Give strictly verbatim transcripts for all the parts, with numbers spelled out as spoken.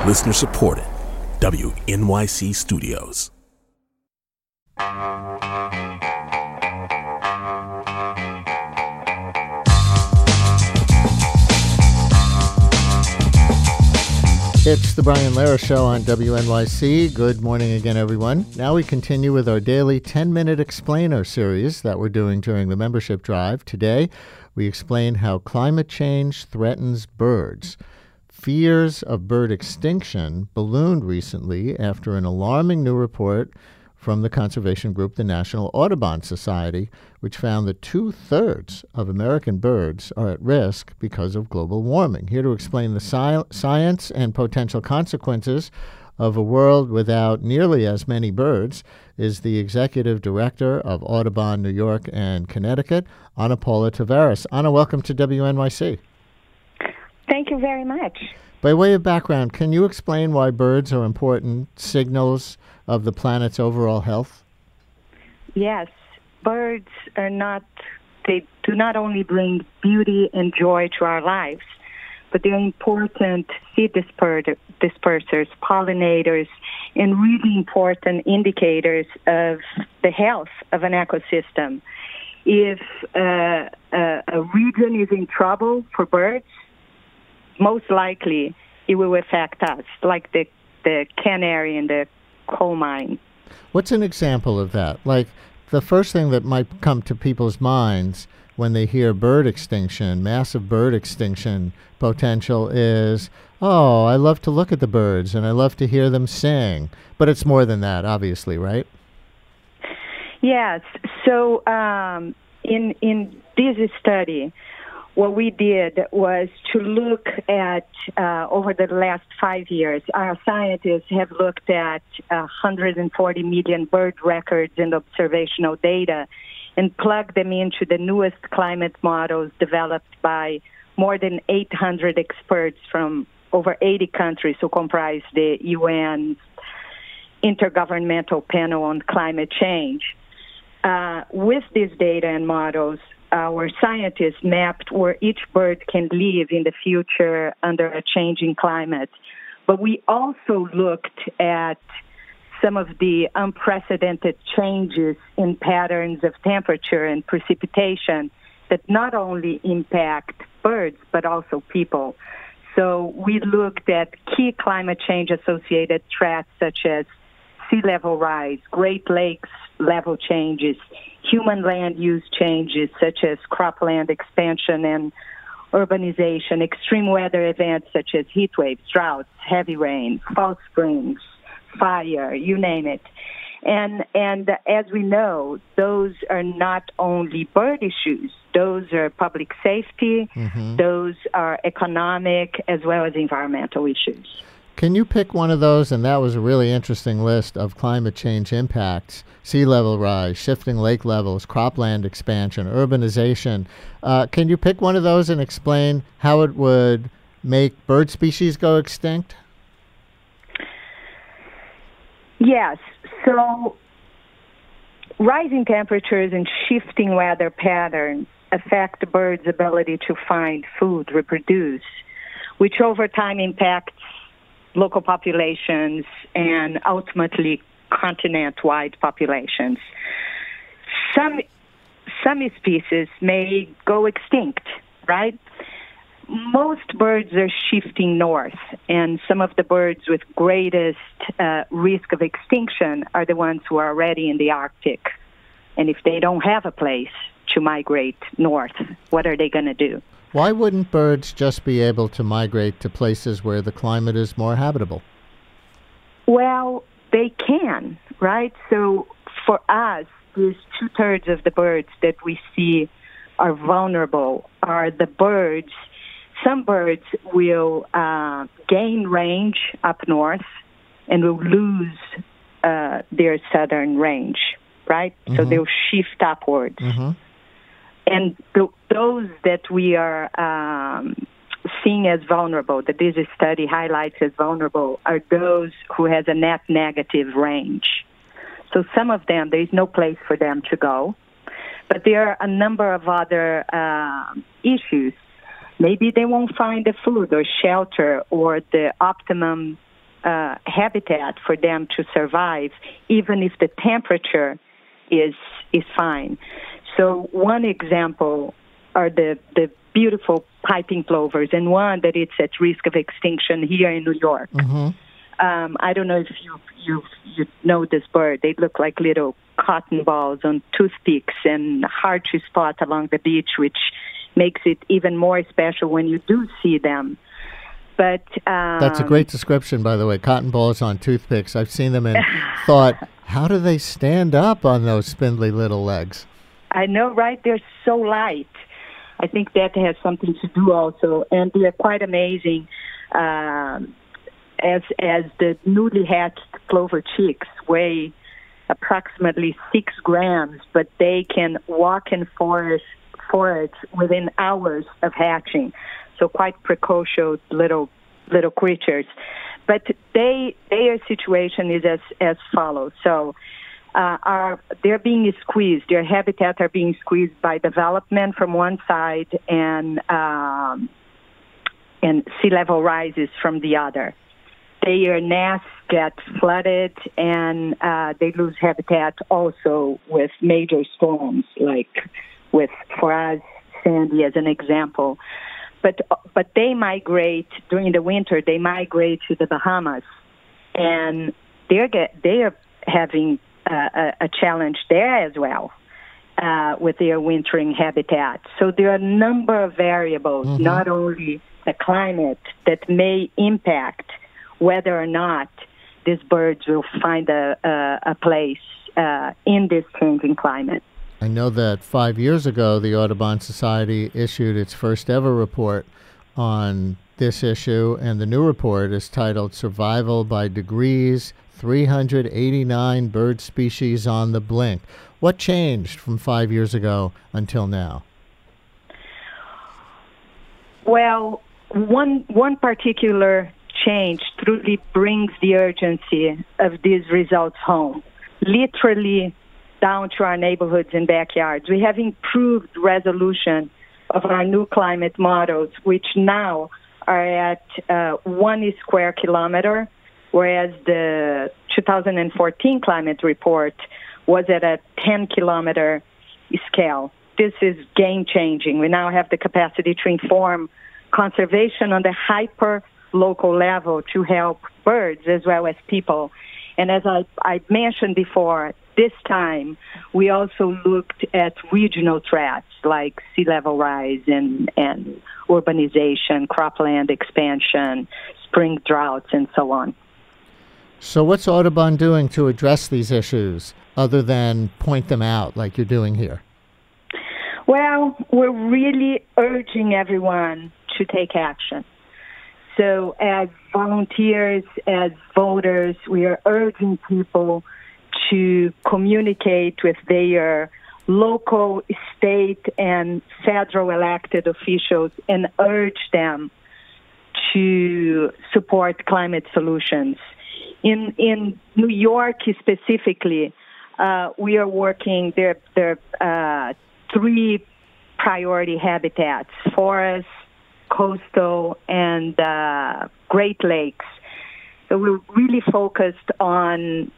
Listener supported. W N Y C Studios. It's the Brian Lehrer Show on W N Y C. Good morning again, everyone. Now we continue with our daily ten-minute explainer series that we're doing during the membership drive. Today, we explain how climate change threatens birds. Fears of bird extinction ballooned recently after an alarming new report from the conservation group, the National Audubon Society, which found that two-thirds of American birds are at risk because of global warming. Here to explain the sci- science and potential consequences of a world without nearly as many birds is the executive director of Audubon New York and Connecticut, Ana Paula Tavares. Ana, welcome to W N Y C. Thank you very much. By way of background, can you explain why birds are important signals of the planet's overall health? Yes. Birds are not, they do not only bring beauty and joy to our lives, but they're important seed disper- dispersers, pollinators, and really important indicators of the health of an ecosystem. If uh, a, a region is in trouble for birds, most likely it will affect us, like the, the canary in the coal mine. What's an example of that? Like, the first thing that might come to people's minds when they hear bird extinction, massive bird extinction potential is, oh, I love to look at the birds and I love to hear them sing. But it's more than that, obviously, right? Yes. So um, in in this study, what we did was to look at, uh, over the last five years, our scientists have looked at one hundred forty million bird records and observational data and plugged them into the newest climate models developed by more than eight hundred experts from over eighty countries who comprise the U N's Intergovernmental Panel on Climate Change. Uh, with these data and models, our scientists mapped where each bird can live in the future under a changing climate. But we also looked at some of the unprecedented changes in patterns of temperature and precipitation that not only impact birds, but also people. So we looked at key climate change-associated threats such as sea level rise, Great Lakes level changes, human land use changes such as cropland expansion and urbanization, extreme weather events such as heat waves, droughts, heavy rain, false springs, fire, you name it. And and as we know, those are not only bird issues. Those are public safety. Mm-hmm. Those are economic as well as environmental issues. Can you pick one of those? And that was a really interesting list of climate change impacts: sea level rise, shifting lake levels, cropland expansion, urbanization. Uh, can you pick one of those and explain how it would make bird species go extinct? Yes. So rising temperatures and shifting weather patterns affect birds' ability to find food, reproduce, which over time impacts local populations and ultimately continent-wide populations. Some some species may go extinct, right? Most birds are shifting north, and some of the birds with greatest uh, risk of extinction are the ones who are already in the Arctic. And if they don't have a place to migrate north, what are they going to do? Why wouldn't birds just be able to migrate to places where the climate is more habitable? Well, they can, right? So for us, these two-thirds of the birds that we see are vulnerable are the birds. Some birds will uh, gain range up north and will lose uh, their southern range, right? Mm-hmm. So they'll shift upwards. Mm-hmm. And th- those that we are um, seeing as vulnerable, that this study highlights as vulnerable, are those who has a net negative range. So some of them, there is no place for them to go. But there are a number of other uh, issues. Maybe they won't find the food or shelter or the optimum uh, habitat for them to survive, even if the temperature is is fine. So one example are the, the beautiful piping plovers, and one that it's at risk of extinction here in New York. Mm-hmm. Um, I don't know if you, you you know this bird. They look like little cotton balls on toothpicks and hard to spot along the beach, which makes it even more special when you do see them. But um, That's a great description, by the way, cotton balls on toothpicks. I've seen them and thought, how do they stand up on those spindly little legs? I know, right? They're so light. I think that has something to do also, and they're quite amazing. Um, as as the newly hatched plover chicks weigh approximately six grams, but they can walk in forest forests within hours of hatching. So quite precocious little little creatures. But they their situation is as as follows. So uh, are they're being squeezed. Their habitat are being squeezed by development from one side and um, and sea level rises from the other. Their nests get flooded, and uh, they lose habitat also with major storms, like with, for us, Sandy as an example. But but they migrate during the winter. They migrate to the Bahamas, and they're get they are having uh, a, a challenge there as well uh, with their wintering habitat. So there are a number of variables, mm-hmm. not only the climate, that may impact whether or not these birds will find a, a, a place uh, in this changing climate. I know that five years ago, the Audubon Society issued its first ever report on this issue, and the new report is titled Survival by Degrees, three hundred eighty-nine Bird Species on the Blink. What changed from five years ago until now? Well, one one particular change truly brings the urgency of these results home, literally down to our neighborhoods and backyards. We have improved resolution of our new climate models, which now are at uh, one square kilometer, whereas the two thousand fourteen climate report was at a ten kilometer scale. This is game-changing. We now have the capacity to inform conservation on the hyper local level to help birds as well as people. And as I, I mentioned before, this time we also looked at regional threats like sea level rise and, and urbanization, cropland expansion, spring droughts, and so on. So what's Audubon doing to address these issues other than point them out like you're doing here? Well, we're really urging everyone to take action. So as volunteers, as voters, we are urging people to communicate with their local, state, and federal elected officials and urge them to support climate solutions. In in New York specifically, uh, we are working, there, there are uh, three priority habitats: forests, coastal, and uh, Great Lakes. So we're really focused on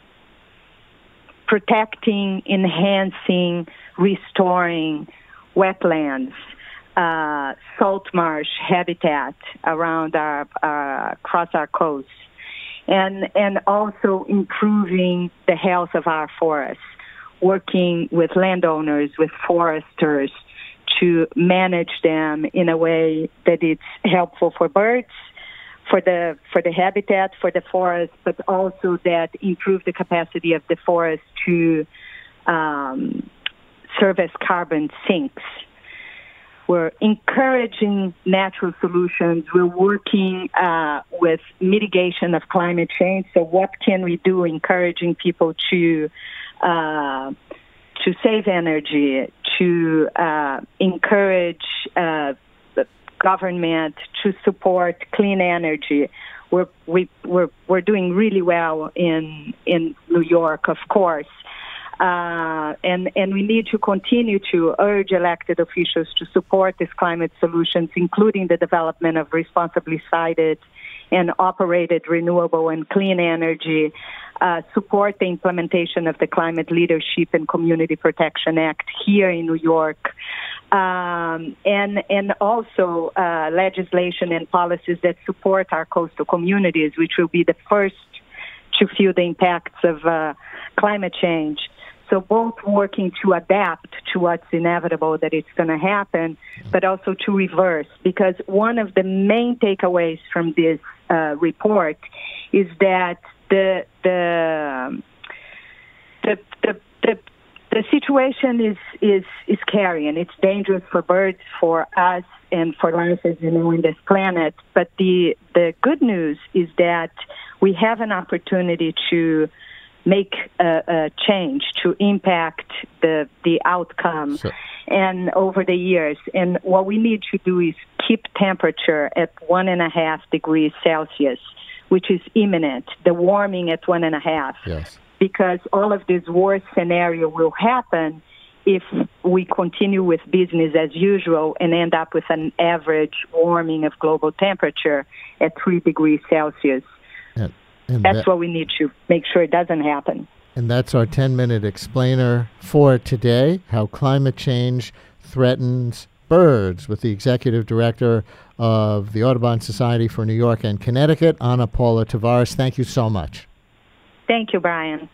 protecting, enhancing, restoring wetlands, uh, salt marsh habitat around our, uh, across our coast, and and also improving the health of our forests, working with landowners, with foresters, to manage them in a way that it's helpful for birds, for the for the habitat, for the forest, but also that improve the capacity of the forest to um, serve as carbon sinks. We're encouraging natural solutions. We're working uh, with mitigation of climate change. So what can we do? Encouraging people to uh, to save energy, to uh, encourage uh, the government to support clean energy. We're we, we're we're doing really well in in New York, of course, uh, and and we need to continue to urge elected officials to support these climate solutions, including the development of responsibly sited and operated renewable and clean energy, uh, support the implementation of the Climate Leadership and Community Protection Act here in New York, um, and and also uh, legislation and policies that support our coastal communities, which will be the first to feel the impacts of uh, climate change. So both working to adapt to what's inevitable that it's going to happen, but also to reverse. Because one of the main takeaways from this uh, report is that the the the the, the the situation is, is, is scary, and it's dangerous for birds, for us, and for life, as you know, in this planet. But the the good news is that we have an opportunity to make a, a change, to impact the the outcome, so, and over the years. And what we need to do is keep temperature at one and a half degrees Celsius, which is imminent. The warming at one and a half. Yes. Because all of this worst scenario will happen if we continue with business as usual and end up with an average warming of global temperature at three degrees Celsius. And, and that's that, what we need to make sure it doesn't happen. And that's our ten-minute explainer for today, how climate change threatens birds, with the executive director of the Audubon Society for New York and Connecticut, Ana Paula Tavares. Thank you so much. Thank you, Brian.